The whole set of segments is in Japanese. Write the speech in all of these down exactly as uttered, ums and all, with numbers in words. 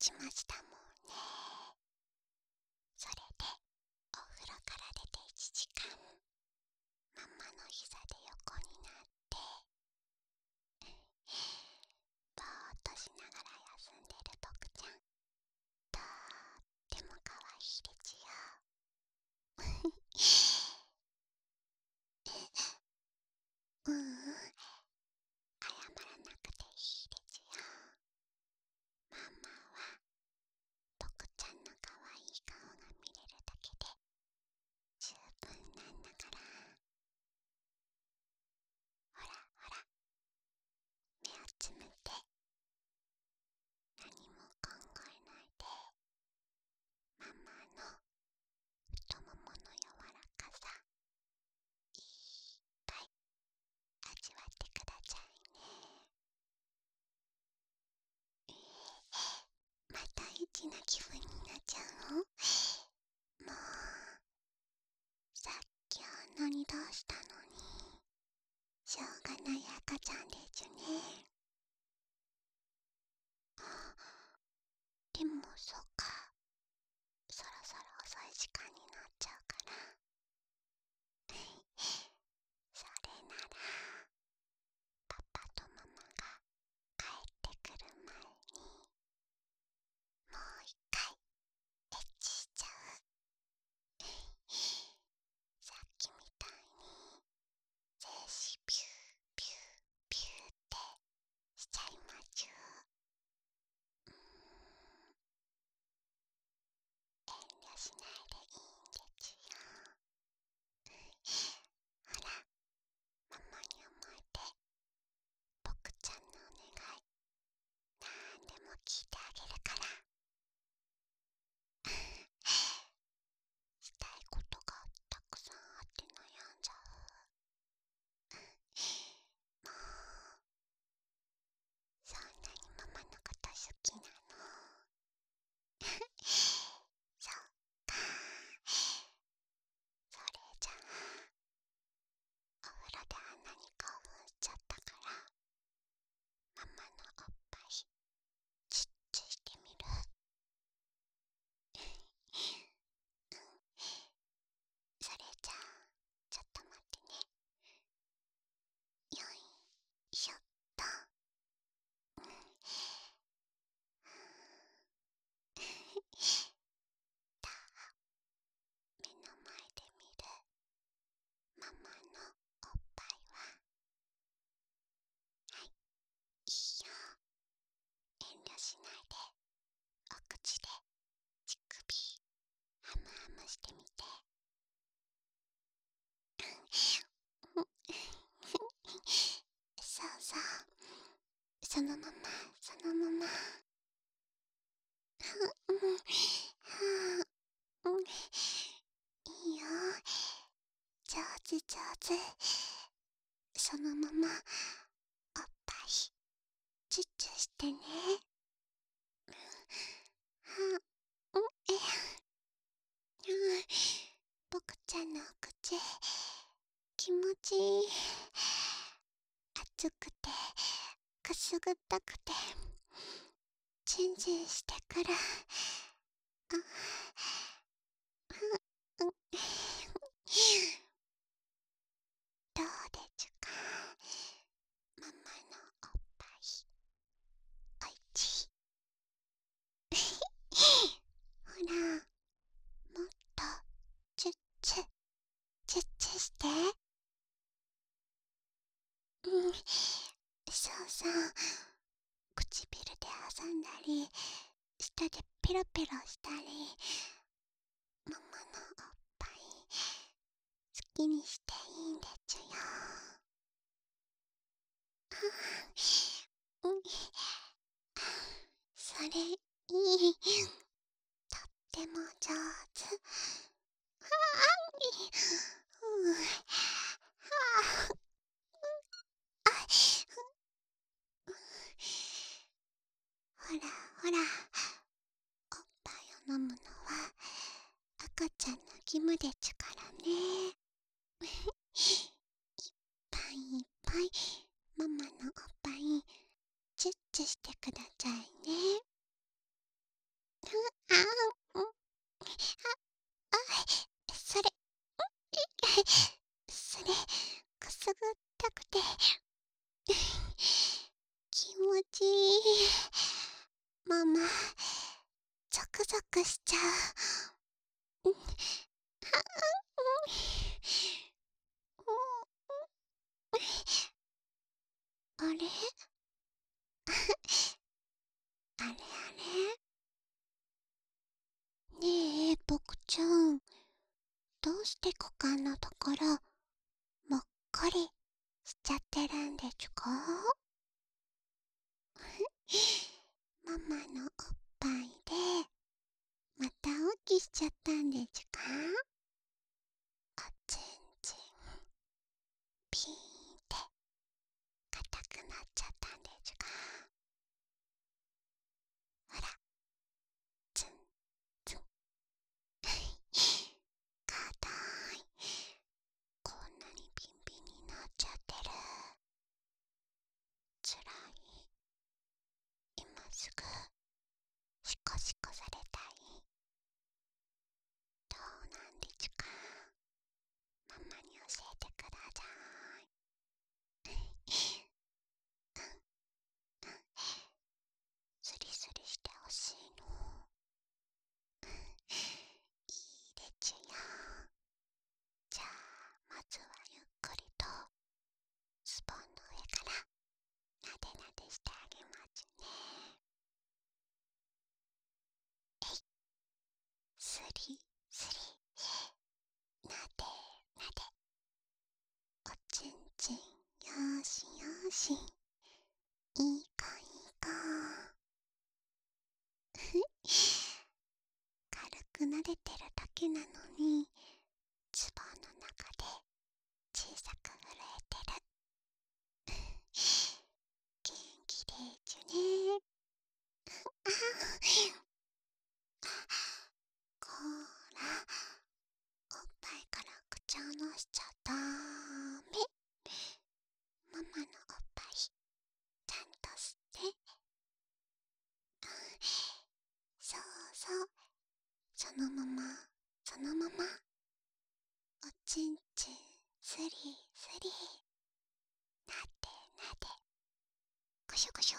ちましたもんね。それでお風呂から出ていちじかん、ママの膝で横になってぼーっとしながら休んでる僕ちゃん、とってもかわいいでちゅよ。ううん、謝らなくていいでちゅよ。ママは僕ちゃんのかわいい顔が見れるだけで十分なんだから。ほらほら、目をつむって何も考えないで、ママの太ももの柔らかさいっぱい味わってくださいね。えー、またエッチな気分になっちゃうの？もうさっきあんなに出したのにしょうがない赤ちゃんでちゅね。あ、でもそっか、そろそろ遅い時間になっちゃうから、それならパパとママが帰ってくる前にもう一回エッチしちゃう。さっきみたいに精子ピューピューピューってしちゃいまちゅ。うーん、遠慮しないでいいんでちゅよ。ほら、ママに甘えて、僕ちゃんのお願いなんでも聞いてあげるから。したいことがたくさんあって悩んじゃう。もうそんなにママのこと好きなの？そっか。それじゃあお風呂であんなに興奮しちゃったから、ママのおっぱいチュッチュしてみる？うん、それじゃあちょっと待ってね。よいしょっと。うん、だ目の前で見るママのおっぱいは、はい、いいよ。遠慮しないでお口で乳首ハムハムしてみて。そうそう、そのままそのまま。うん、はあ、うん、いいよ、上手上手。そのままおっぱいチュッチュしてね。はあ、うん、えうん、僕ちゃんのお口気持ちいい。熱くてくすぐったくてチンチンしてくる。あ、うん、どうでちゅか、ママのおっぱいおいちい？ほら、もっとチュッチュチュッチュして。うん、そうそう、唇で挟んだり舌でペロペロしたり、ママのおっぱい好きにしていいんでちゅよ。うん、それいい、とっても上手。はあ、うん、はあ、あ、ほらほら、おっぱいを飲むのは赤ちゃんの義務でちゅからね。いっぱいいっぱいママのおっぱいチュッチュしてくださいね。 あ、うん、あ、あ、それ、それ、くすぐったくて、気持ちいい。ママ、ゾクゾクしちゃう。うん、は、うん、あれあれあれねえ、ボクちゃん、どうして股間のところ、もっこりしちゃってるんでちゅか？ママのおっぱいで、また起きしちゃったんでちゅか？おちんちん、ピーンって硬くなっちゃったんでちゅか？ほら、ツンツン。硬い。こんなにピンピンになっちゃってる。つらい。今すぐシコシコされたい。どうなんでちゅか？ママに教えてください。スリスリしてほしいの。いいでちゅよ。じゃあまずはゆっくりとスポンの上からなでなでしてあげますね。えい、スリスリ、なでなで、おちんちん、よーしよーし、いい子いい子。軽くなでてるだけなのに、ズボンの中で小さく震えてる。元気でちゅね。あこーら、おっぱいから口をのしちゃダメ。ママのおっぱいちゃんと吸って。そうそう、そのままそのまま、おちんちんスリスリ、なでなで、ぐしょぐしょ。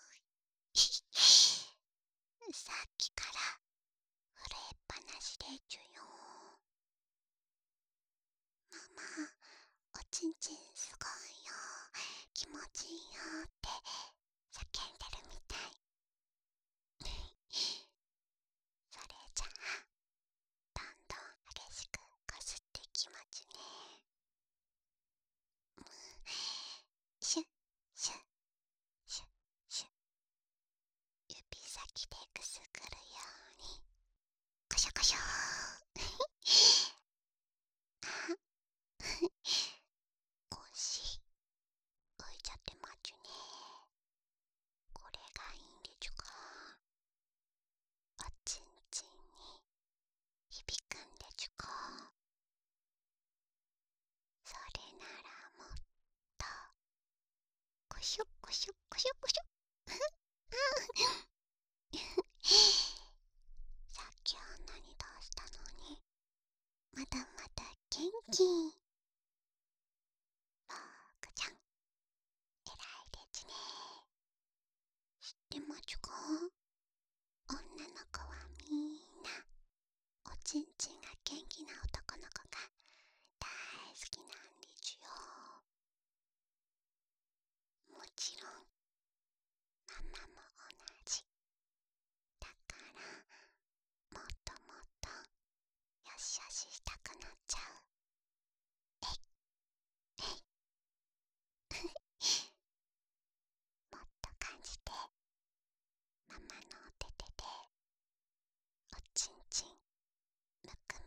さっきから震えっぱなしでちゅよ。ママ、おちんちんすごいよ、気持ちいいよって叫んでるみたい。それじゃあ、どんどん激しくこすっていきますね。シュッシュッシュッシュッ、指先でくすぐるように、コショコショー。あ、腰浮いちゃってますね。これがいいんでちゅか？おちんちんに響くんでちゅか？それならもっとコショコショコショコショ。さっきあんなに出したのに、まだまだ元気。ボクちゃん、偉いですね。知ってますか？女の子はみんなおちんちんが元気な男の子が大好きなんですよ。もちろんママも同じ。だからもっともっとよしよししたくなっちゃう。えいえい。もっと感じて、ママのお手手でおちんちんむく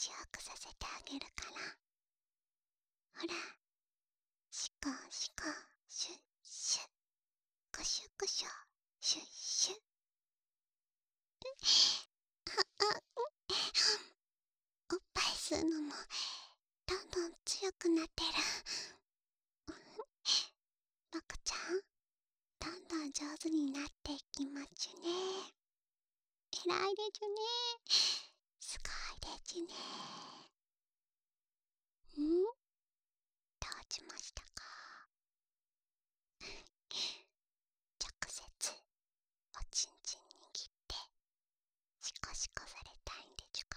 ちよくさせてあげるから。ほら、しこしこ、シュッシュッ、こしょこしょ、シュッシュッ。あ、あ、おっぱい吸うのもどんどん強くなってる。ロコちゃん、どんどん上手になっていきまちゅね。えらいでちゅね。すごいでちゅね。ん？どうしましたか？直接おちんちん握ってシコシコされたいんでちゅか？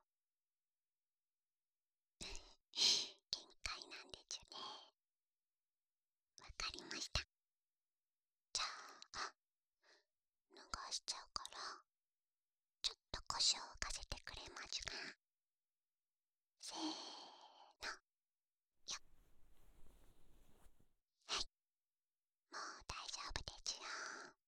限界なんでちゅね。わかりました。じゃあ脱がしちゃうから、ちょっと腰を浮かせてくれまちゅか？せーの、よっ。はい、もう大丈夫でちゅよ。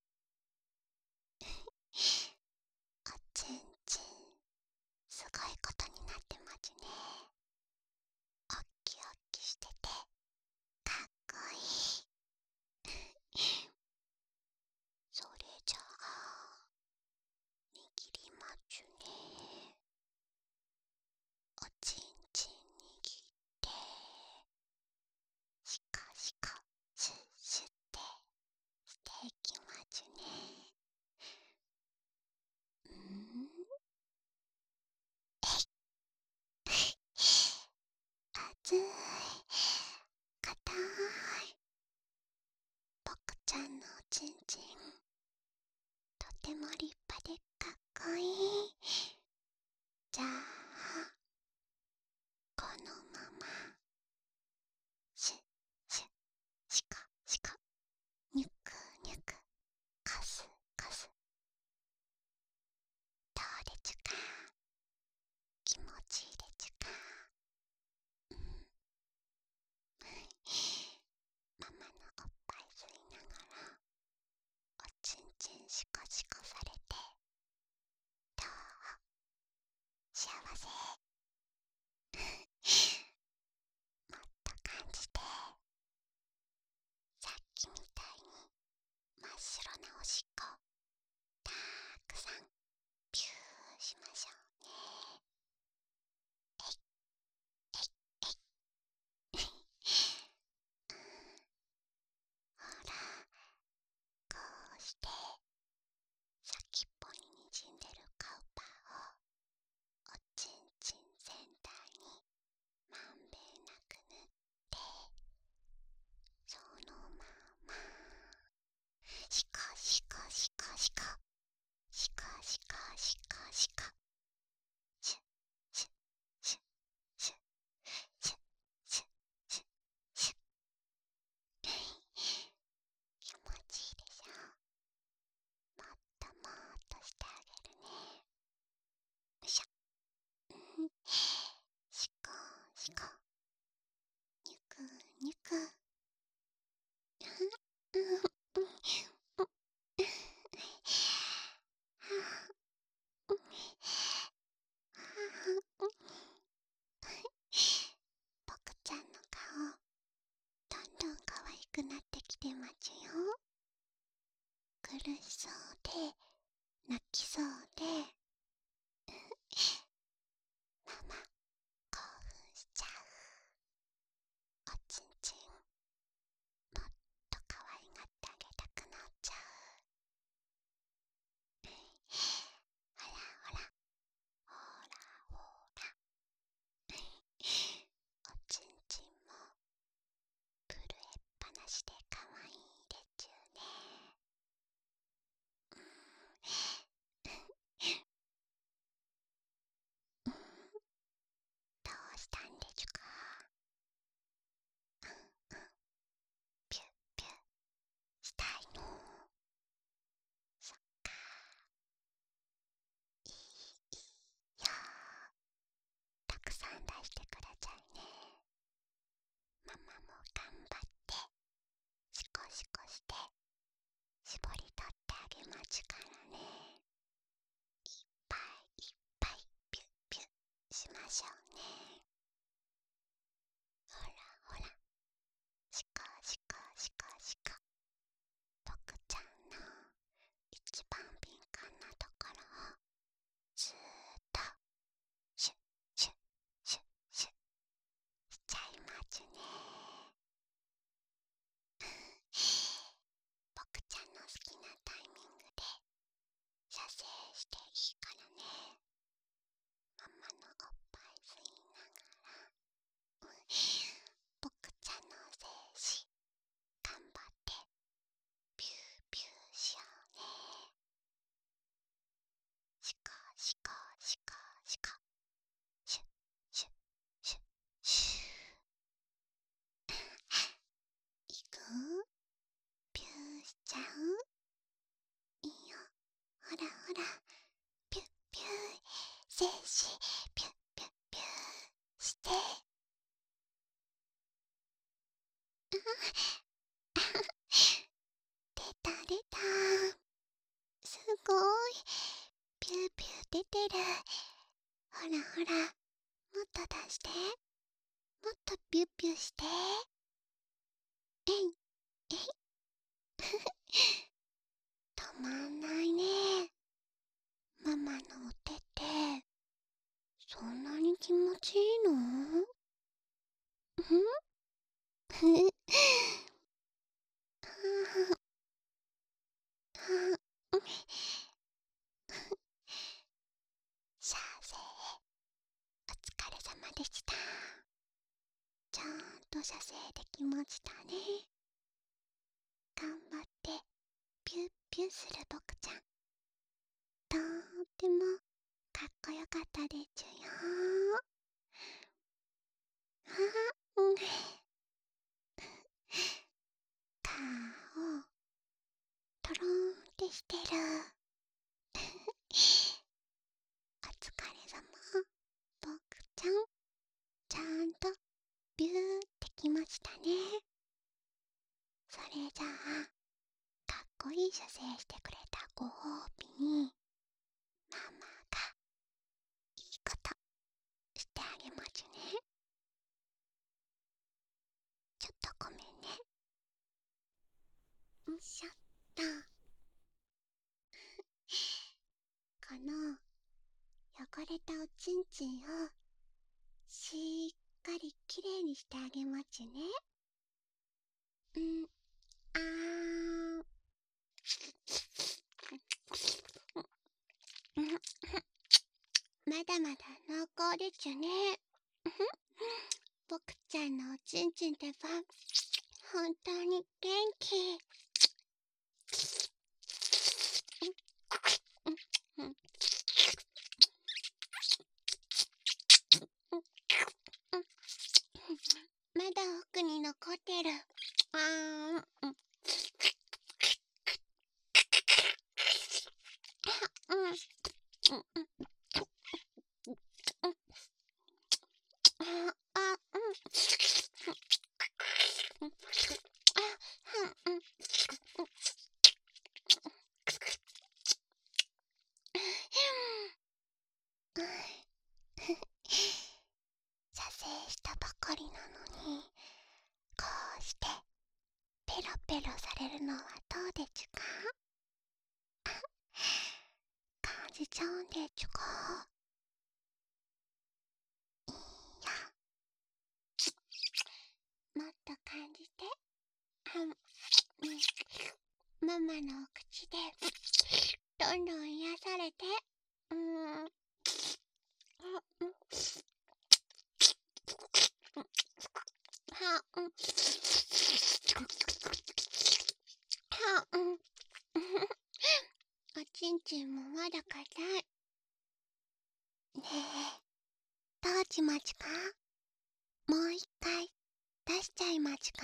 おちんちんすごいことになってまちゅね。おっきおっきしててかっこいい。それじゃあ握りまちゅね。おちんちん握ってシコシコシュッシュッてしていきまちゅね。うん、えいあつい、かたい。ぼくちゃんのおちんちんとても立派でかっこいい。じゃあこのままシュッシュッシコシコニュクニュクカスカス、どうでちゅか？気持ちいいでちゅか？うん、ママのおっぱい吸いながらおちんちんシコシコされてどう？幸せ？もっと感じて、さっきみたいに真っ白なおしっこたくさんピューしましょうね。えいえいえいほら、こうして先っぽににじんでるカウパーをおちんちん全体にまんべんなく塗って、そのままシコシコシコシコシコシコシコシコシュッシュッシュッシュッシュッシュッシュッシュッ。気持ちいいでしょ？もっともっとしてあげるね。よいしょ。うん、シコシコニュクニュク。うん、うん、ぼくちゃんの顔どんどん可愛くなってきてまちゅよ。苦しそうで泣きそうでママ興奮しちゃう。おちんちんもっと可愛がってあげたくなっちゃう。ほらほらほらほらおちんちんも震えっぱなしで可愛いでちゅね。 かしかしかシュッシュッシュッシューいくピューしちゃういいよほらほらピュッピュー静止ピュッピュッピューして出た出たすごいピューピュー出てるほらほらもっと出してもっとピュッピュしてえいえい止まんないねママのお手ってそんなに気持ちいいの？んシャーゼお疲れ様でした。ちゃんと射精できましたね。頑張ってピュッピュする僕ちゃんとーってもかっこよかったでちゅよ。あうん顔トローンってしてるお疲れ様僕ちゃんちゃんとビューってきましたね。それじゃあかっこいい射精してくれたご褒美にママがいいことしてあげますね。ちょっとごめんね。よいしょっとこの汚れたおちんちんをしっかりきれいにしてあげますね。うんあーまだまだ濃厚ですね。僕ちゃんのおちんちんってば本当に元気。まだ奥に残ってる。あーうんうんああうん射精したばかりなのにこうしてペロペロされるのはどうでちゅか？感じちゃうんでちゅか？いいやもっと感じて。ママのお口でどんどん癒されて。うーんあうんはうんはうんおちんちんもまだ硬いねえどうしまちか？もう一回出しちゃいまちか？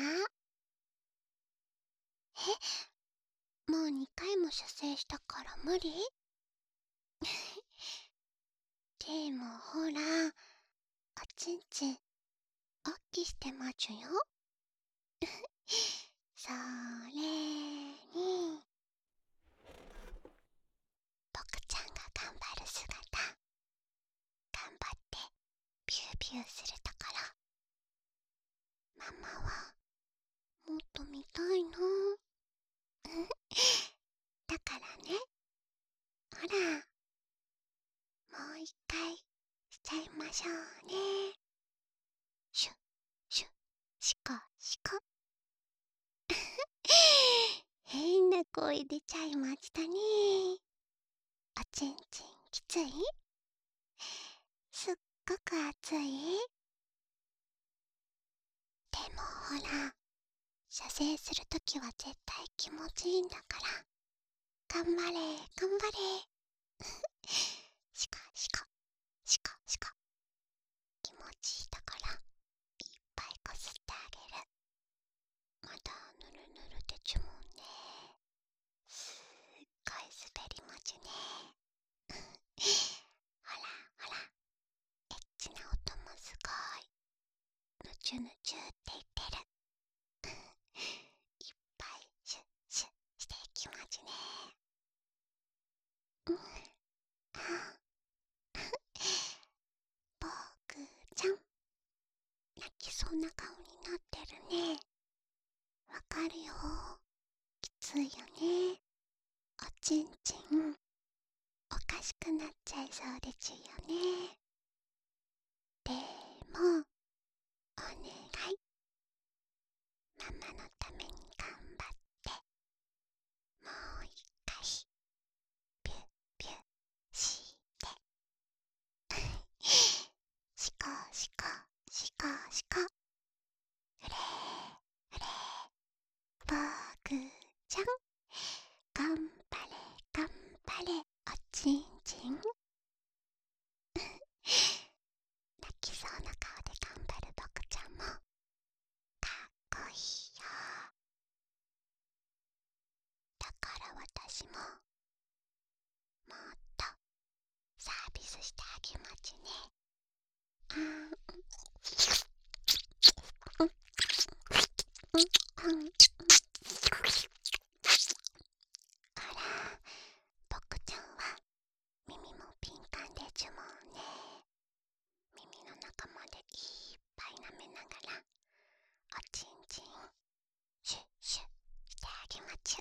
えもう二回も射精したから無理？でもほらおちんちんおっきしてまちゅよそれに僕ちゃんが頑張る姿頑張ってピューピューするところママはもっと見たいのだからねほらもう一回しちゃいましょうね。シュッシュッシコシコ変な声出ちゃいましたね。おちんちんきつい？すっごく熱い？でもほら射精するときは絶対気持ちいいんだから頑張れ頑張れししかしかしかしか気持ちいいところいっぱいこすってあげる。まだぬるぬるでちゅもんね。すっごい滑りもちね。ほらほら、エッチな音もすごい。ぬちゅぬちゅって言ってる。いっぱいシュッシュッしていきまちね。うん、あぼくちゃん、泣きそうな顔になってるね。わかるよ。きついよね。おちんちんおかしくなっちゃいそうでちゅよね。でもおねがい、ママのためにがんばって、もう一回ピュッピュッしてしこしこしこしこ、ふれふれ、ぼくちゃん、がんばれがんばれおちんちん。泣きそうな顔で頑張るぼくちゃんもかっこいいよ。だから私ももっとサービスしてあげまちね。あーうんうんうん、あら、ぼくちゃんは耳も敏感でちゅもんね。耳の中までいっぱい舐めながらおちんちんシュッシュッしてあげまちゅ。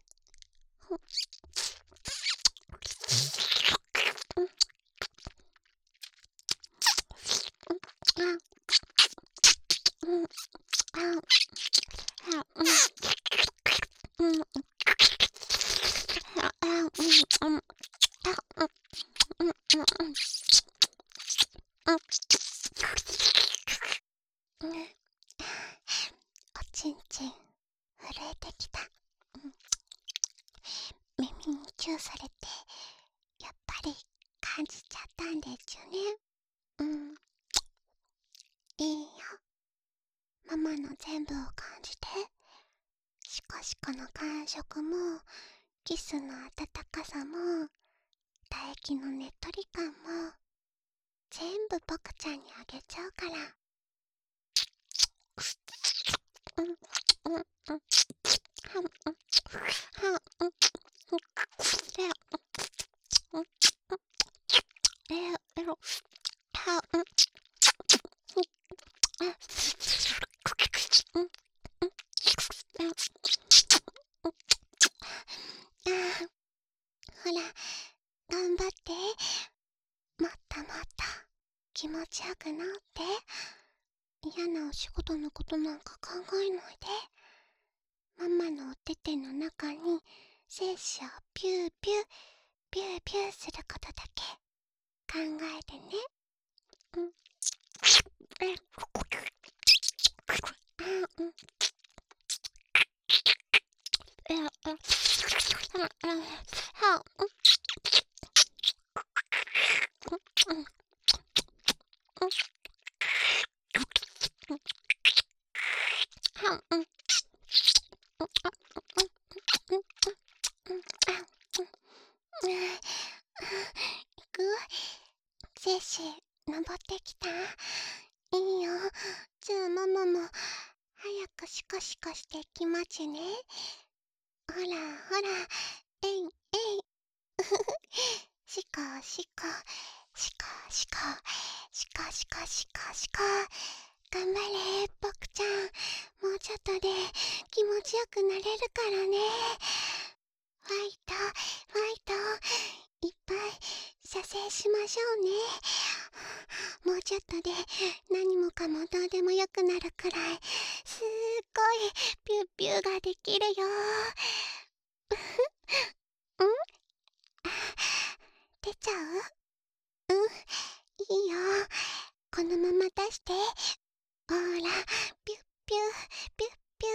おちんちん震えてきた。耳にチューされてやっぱり感じちゃったんでちゅね。うん、いいよ。ママの全部を感じて。シコシコの感触もキスの温かさも唾液のねっとり感も全部ぼくちゃんにあげちゃうから。うんうんうん、はんうんはんうんれうんれれろはんうんうんうんあー、ほら頑張って。もっともっと気持ちよくなって。嫌なお仕事のことなんか考えないで。ママのお手手の中に精子をピューピューピューピューすることだけ考えてね。うん、えあうんえあああはうんうんうんはうんうんあうんうんあうんいく精子登ってきた。いいよ。じゃあママも早くシコシコしてきまちね。ほらほら、えいえい。シコシコシコシコシコシコシコシコ、頑張れぼくちゃん。もうちょっとで気持ちよくなれるからね。ファイトファイト、いっぱい射精しましょうね。もうちょっとで何もかもどうでもよくなるくらいすっごいピュッピュができるよ。うん、出ちゃう。うん、いいよ。このまま出して。ほら、ピュッピュピュッピュ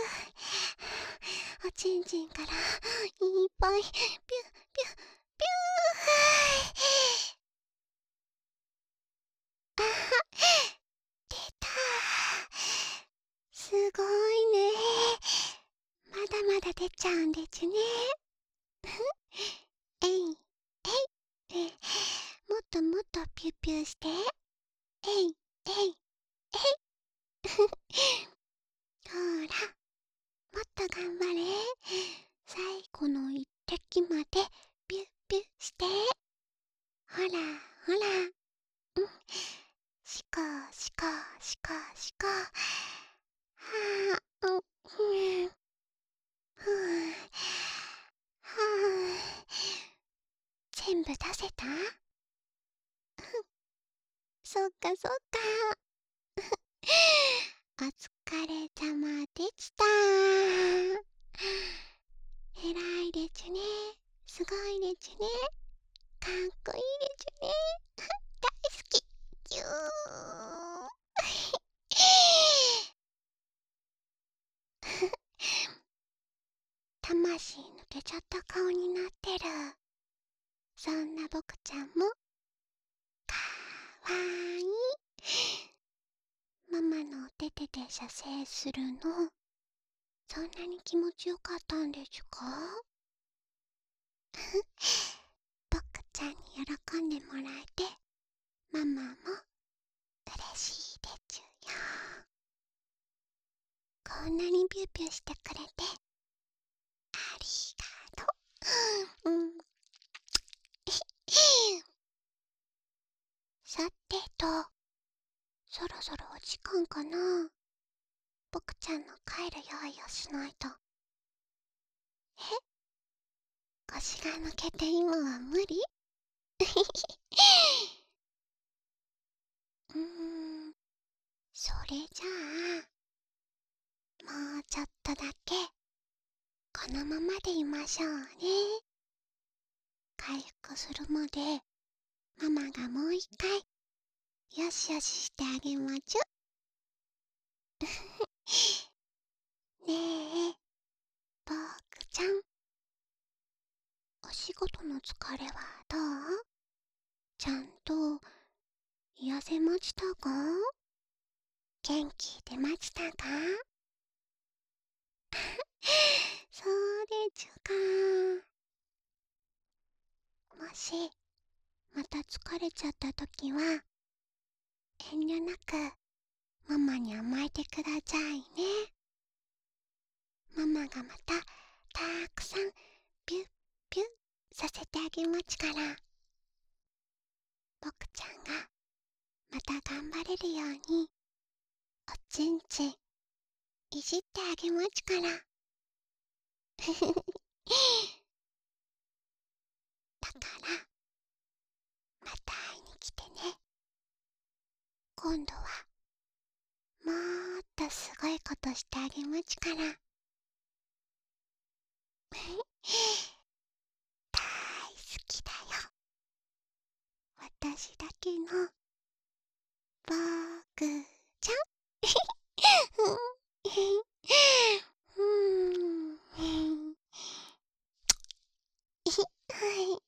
おちんちんからいっぱいピュッピュッピュー。 出ちゃうんですね。えい、えい。もっともっとピューピューして。えい、えい、えい。ほら、もっと頑張れ。最後の一滴までピューピューして。ほら、ほら。うん。しこしこしこしこ。はあ、うん、ふん。ふぅ。はぁ。全部出せた？そっかそっか。お疲れ様でした。偉いですね。すごいですね。かっこいいですね。大好き。ぎゅー。魂抜けちゃった顔になってる。そんな僕ちゃんもかわいい。ママのお手手で射精するの、そんなに気持ちよかったんですか？僕ちゃんに喜んでもらえて、ママも嬉しいですよ。こんなにピューピューしてくれてありがとう。うん。さてと、そろそろお時間かな。僕ちゃんの帰る用意をしないと。え？腰が抜けて今は無理？うーん、それじゃあ、もうちょっとだけ、このままでいましょうね。回復するまで、ママがもう一回、よしよししてあげまちゅ。ねえ、ぼくちゃん。お仕事の疲れはどう？ちゃんと、癒せましたか？元気出ましたか？そうですか。もし、また疲れちゃったときは、遠慮なく、ママに甘えてくださいね。ママがまた、たくさん、ピュッピュッさせてあげますから。僕ちゃんが、また頑張れるように、おちんちん、いじってあげますから。だから、また会いに来てね。今度は、もっとすごいことしてあげますから。大好きだよ。私だけの、ぼくちゃん。うん。はい。